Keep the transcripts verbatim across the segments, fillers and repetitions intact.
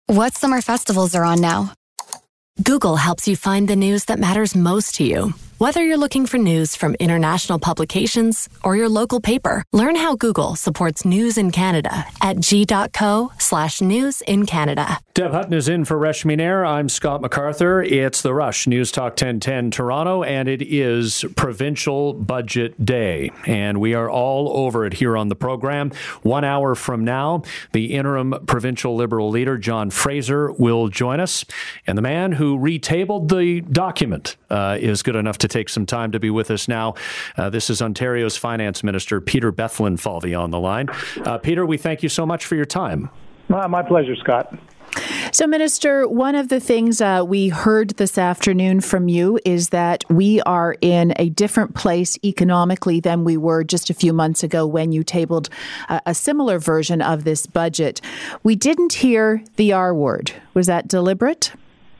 What summer festivals are on now? Google helps you find the news that matters most to you. Whether you're looking for news from international publications or your local paper, learn how Google supports news in Canada at g.co slash news in Canada. Deb Hutton is in for Reshmi Nair. I'm Scott MacArthur. It's The Rush, News Talk ten ten Toronto, and it is Provincial Budget Day. And we are all over it here on the program. One hour from now, the interim provincial Liberal leader, John Fraser, will join us. And the man who retabled the document uh, is good enough to take some time to be with us now. Uh, this is Ontario's Finance Minister, Peter Bethlenfalvy, on the line. Uh, Peter, we thank you so much for your time. Uh, my pleasure, Scott. So, Minister, one of the things uh, we heard this afternoon from you is that we are in a different place economically than we were just a few months ago when you tabled a, a similar version of this budget. We didn't hear the R word. Was that deliberate?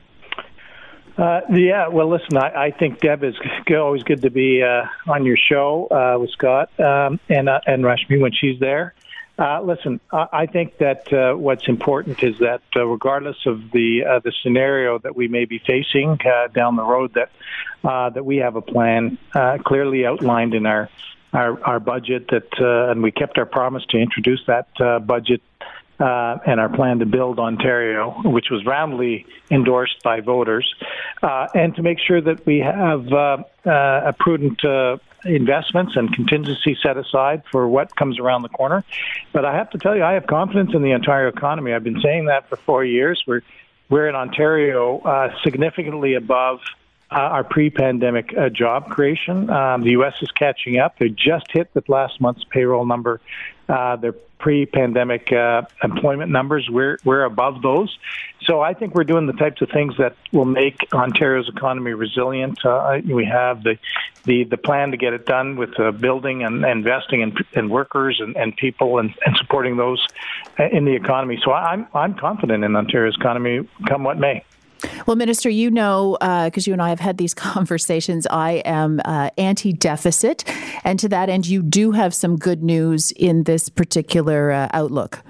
Uh, yeah, well, listen, I, I think Deb is always good to be uh, on your show uh, with Scott um, and uh, and Reshmi when she's there. Uh, listen, I, I think that uh, what's important is that uh, regardless of the uh, the scenario that we may be facing uh, down the road, that uh, that we have a plan uh, clearly outlined in our our, our budget, that uh, and we kept our promise to introduce that uh, budget. Uh, and our plan to build Ontario, which was roundly endorsed by voters, uh, and to make sure that we have uh, uh, a prudent uh, investments and contingency set aside for what comes around the corner. But I have to tell you, I have confidence in the Ontario economy. I've been saying that for four years. We're we're in Ontario uh, significantly above uh, our pre-pandemic uh, job creation. Um, the U S is catching up. They just hit with last month's payroll number. Uh, their pre-pandemic uh, employment numbers, we're we're above those. So I think we're doing the types of things that will make Ontario's economy resilient. Uh, we have the, the the plan to get it done with uh, building and, and investing in, in workers and, and people and, and supporting those in the economy. So I'm I'm confident in Ontario's economy, come what may. Well, Minister, you know, because uh, you and I have had these conversations, I am uh, anti-deficit. And to that end, you do have some good news in this particular uh, outlook.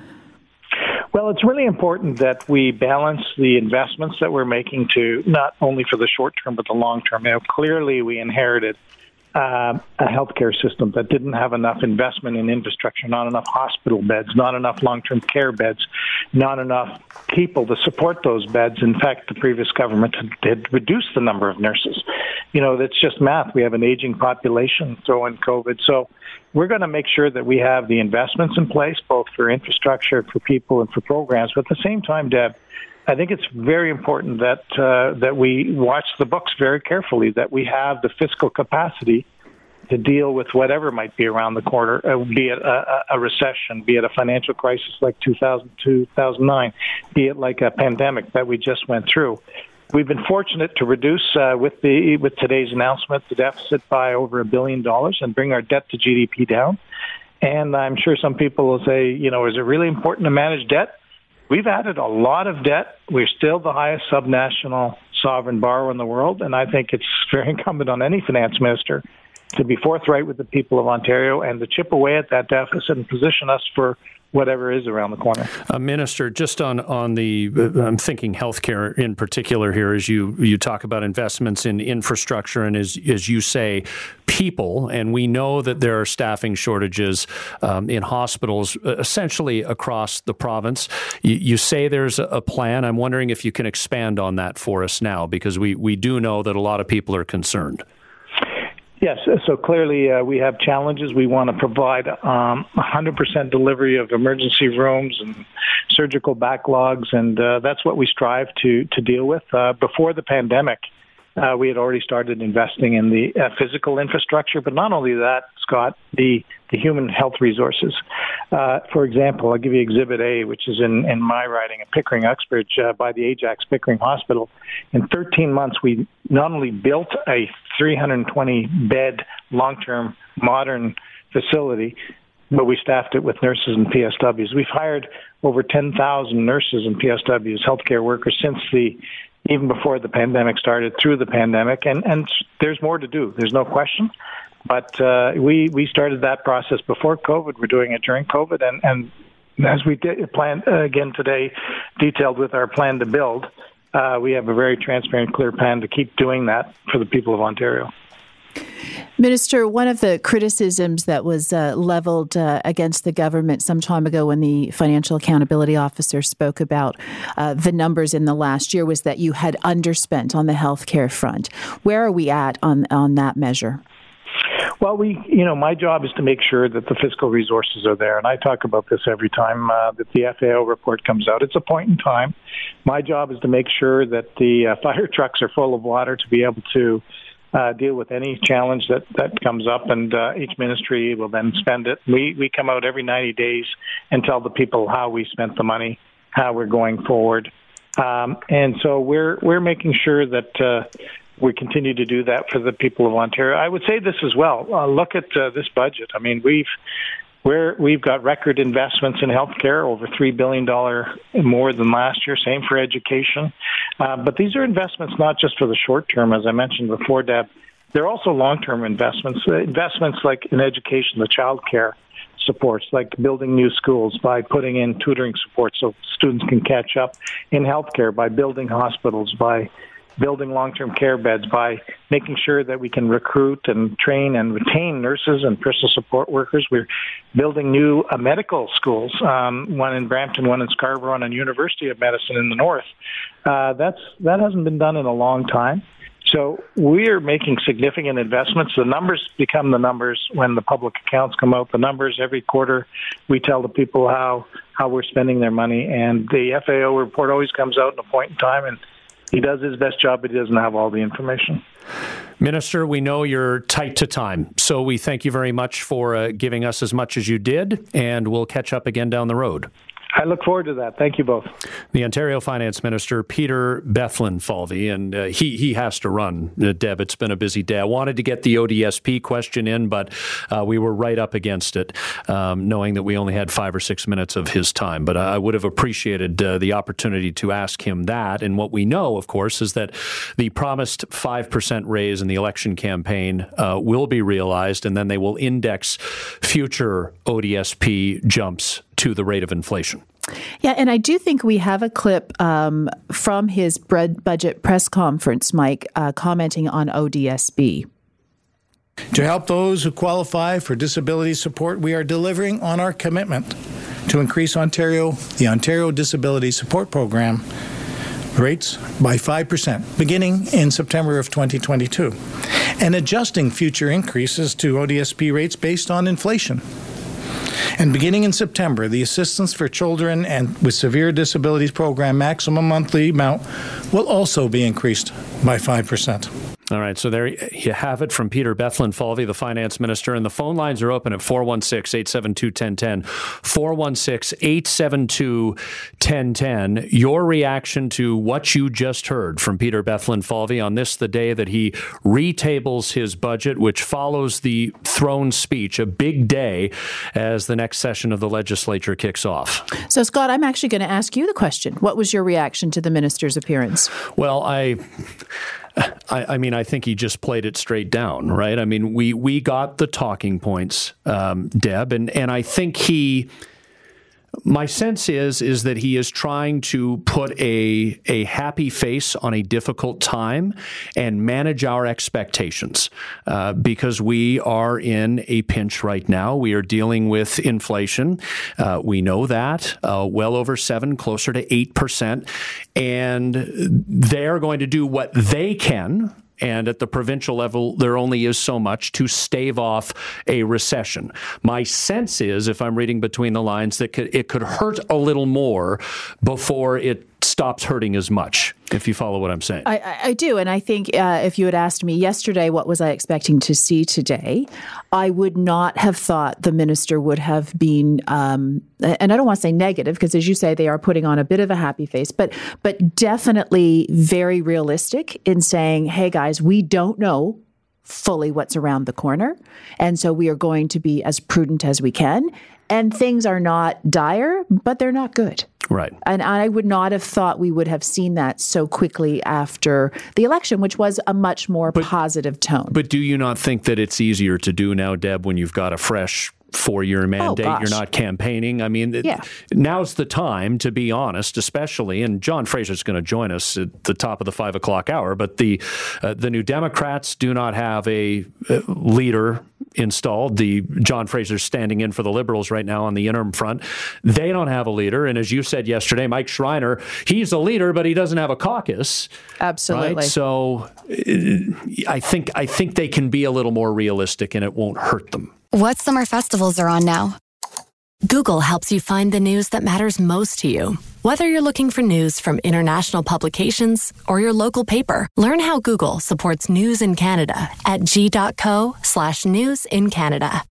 Well, it's really important that we balance the investments that we're making to not only for the short term, but the long term. Now, clearly, we inherited Uh, a healthcare system that didn't have enough investment in infrastructure, not enough hospital beds, not enough long-term care beds, not enough people to support those beds. In fact, the previous government had, had reduced the number of nurses. You know, that's just math. We have an aging population, throw in COVID. So we're going to make sure that we have the investments in place, both for infrastructure, for people, and for programs. But at the same time, Deb, I think it's very important that uh, that we watch the books very carefully, that we have the fiscal capacity to deal with whatever might be around the corner, uh, be it a, a recession, be it a financial crisis like two thousand two, two thousand nine, be it like a pandemic that we just went through. We've been fortunate to reduce, uh, with the with today's announcement, the deficit by over a billion dollars and bring our debt to G D P down. And I'm sure some people will say, you know, is it really important to manage debt? We've added a lot of debt. We're still the highest subnational sovereign borrower in the world, and I think it's very incumbent on any finance minister to be forthright with the people of Ontario and to chip away at that deficit and position us for whatever is around the corner. Uh, Minister, just on, on the, uh, I'm thinking healthcare in particular here, as you, you talk about investments in infrastructure and as, as you say, people, and we know that there are staffing shortages um, in hospitals essentially across the province. You, you say there's a plan. I'm wondering if you can expand on that for us now, because we, we do know that a lot of people are concerned. Yes, so clearly uh, we have challenges. We want to provide um, one hundred percent delivery of emergency rooms and surgical backlogs, and uh, that's what we strive to to deal with. Uh, before the pandemic, uh, we had already started investing in the uh, physical infrastructure, but not only that, Scott, the, the human health resources. Uh, for example, I'll give you Exhibit A, which is in, in my writing at Pickering Uxbridge uh, by the Ajax Pickering Hospital. In thirteen months, we not only built a three hundred twenty bed long-term modern facility, but we staffed it with nurses and P S Ws. We've hired over ten thousand nurses and P S Ws, healthcare workers, since the even before the pandemic started, through the pandemic, and, and there's more to do. There's no question. But uh, we we started that process before COVID. We're doing it during COVID, and, and As we did plan uh, again today, detailed with our plan to build, uh, we have a very transparent, clear plan to keep doing that for the people of Ontario. Minister, one of the criticisms that was uh, leveled uh, against the government some time ago when the Financial Accountability Officer spoke about uh, the numbers in the last year was that you had underspent on the healthcare front. Where are we at on, on that measure? Well, we, you know, my job is to make sure that the fiscal resources are there. And I talk about this every time uh, that the F A O report comes out. It's a point in time. My job is to make sure that the uh, fire trucks are full of water to be able to Uh, deal with any challenge that, that comes up, and uh, each ministry will then spend it. We we come out every ninety days and tell the people how we spent the money, how we're going forward, um, and so we're we're making sure that uh, we continue to do that for the people of Ontario. I would say this as well. Uh, look at uh, this budget. I mean, we've We're, we've got record investments in healthcare, over three billion dollars more than last year. Same for education. Uh, but these are investments not just for the short term, as I mentioned before, Deb. They're also long-term investments, uh, investments like in education, the child care supports, like building new schools by putting in tutoring support so students can catch up, in healthcare by building hospitals, by building long-term care beds, by making sure that we can recruit and train and retain nurses and personal support workers. We're building new uh, medical schools, um, one in Brampton, one in Scarborough, and a University of Medicine in the north. Uh, that's that hasn't been done in a long time. So we're making significant investments. The numbers become the numbers when the public accounts come out. The numbers every quarter, we tell the people how, how we're spending their money. And the F A O report always comes out in a point in time, and he does his best job, but he doesn't have all the information. Minister, we know you're tight to time, so we thank you very much for uh, giving us as much as you did, and we'll catch up again down the road. I look forward to that. Thank you both. The Ontario Finance Minister, Peter Bethlenfalvy, and uh, he he has to run, uh, Deb. It's been a busy day. I wanted to get the O D S P question in, but uh, we were right up against it, um, knowing that we only had five or six minutes of his time. But I would have appreciated uh, the opportunity to ask him that. And what we know, of course, is that the promised five percent raise in the election campaign uh, will be realized, and then they will index future O D S P jumps to the rate of inflation. Yeah, and I do think we have a clip um, from his budget press conference, Mike, uh, commenting on O D S P. To help those who qualify for disability support, we are delivering on our commitment to increase Ontario, the Ontario Disability Support Program rates by five percent, beginning in September of twenty twenty-two, and adjusting future increases to O D S P rates based on inflation. And beginning in September, the Assistance for Children and with Severe Disabilities Program maximum monthly amount will also be increased by five percent. All right, so there you have it from Peter Bethlenfalvy, the finance minister, and the phone lines are open at four one six, eight seven two, one zero one zero, four one six, eight seven two, one zero one zero. Your reaction to what you just heard from Peter Bethlenfalvy on this, the day that he retables his budget, which follows the throne speech, a big day as the next session of the legislature kicks off. So, Scott, I'm actually going to ask you the question. What was your reaction to the minister's appearance? Well, I... I, I mean, I think he just played it straight down, right? I mean, we we got the talking points, um, Deb, and, and I think he, my sense is, is that he is trying to put a, a happy face on a difficult time and manage our expectations uh, because we are in a pinch right now. We are dealing with inflation. Uh, we know that, uh, well over seven, closer to eight percent. And they're going to do what they can. And at the provincial level, there only is so much to stave off a recession. My sense is, if I'm reading between the lines, that it could hurt a little more before it stops hurting as much, if you follow what I'm saying. I, I do. And I think uh, if you had asked me yesterday, what was I expecting to see today, I would not have thought the minister would have been, um, and I don't want to say negative, because as you say, they are putting on a bit of a happy face, but but definitely very realistic in saying, hey, guys, we don't know fully what's around the corner. And so we are going to be as prudent as we can. And things are not dire, but they're not good. Right. And I would not have thought we would have seen that so quickly after the election, which was a much more but, positive tone. But do you not think that it's easier to do now, Deb, when you've got a fresh four-year mandate. Oh, You're not campaigning. I mean, yeah. now's the time, to be honest, especially, and John Fraser's going to join us at the top of the five o'clock hour, but the uh, the New Democrats do not have a uh, leader installed. The John Fraser's standing in for the Liberals right now on the interim front. They don't have a leader. And as you said yesterday, Mike Schreiner, he's a leader, but he doesn't have a caucus. Absolutely. Right? So uh, I think I think they can be a little more realistic, and it won't hurt them. What summer festivals are on now? Google helps you find the news that matters most to you. Whether you're looking for news from international publications or your local paper, learn how Google supports news in Canada at g.co slash news in Canada.